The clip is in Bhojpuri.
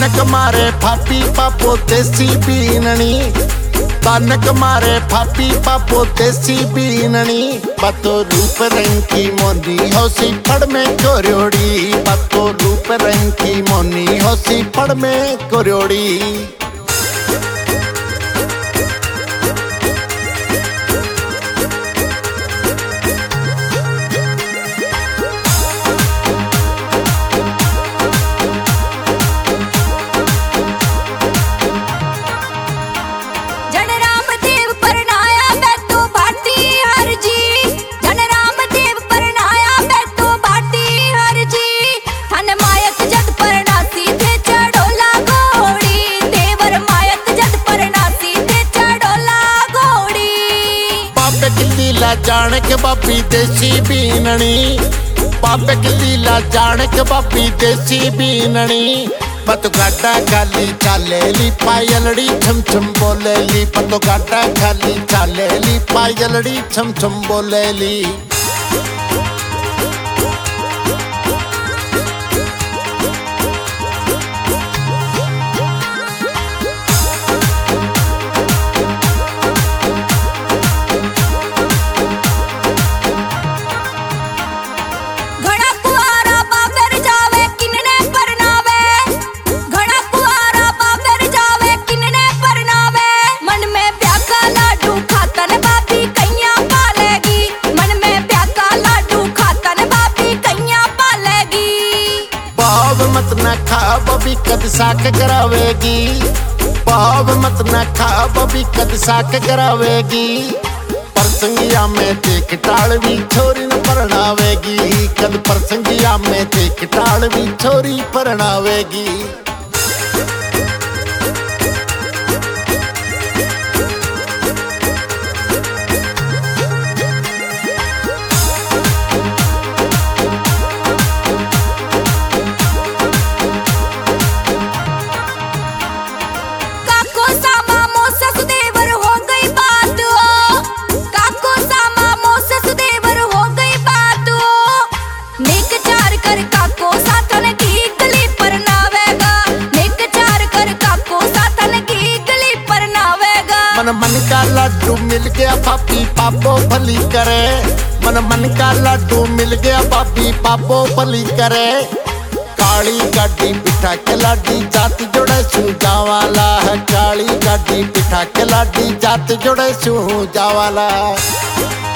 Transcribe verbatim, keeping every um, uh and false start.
तानक मारे फापी पापो देसी बीननी, तानक मारे फापी पापो देसी बीननी। बातो रूप रंग की मोनी होसी फड़ में कोरियोड़ी, बातो रूप रंग की मोनी होसी फड़ में कोरियोड़ी। जाने के बापी देसी बीननी, बाबे की लीला जाने के बापी देसी बीननी। पतो गाटा खाली चाले ली पायलड़ी छम छम बोले ली, पतो गाटा खाली चाले ली पायलड़ी छम छम बोले ली। मत न खा बबी कद साक करावेगी, पाव मत न खा बबी कद साक करावेगी। परसंगिया में देख टालवी छोरी न परणावेगी, कद परसंगिया में देख टालवी छोरी परणावेगी। मन मन का लड्डू मिल गया पापी पापो भली करे, मन मन का लड्डू मिल गया पापी पापो भली करे। काली गाड़ी बिठा के लाडी जात जोड़े सू जावाला है, काली गाड़ी बिठा के लाडी जात जोड़े सू जावाला।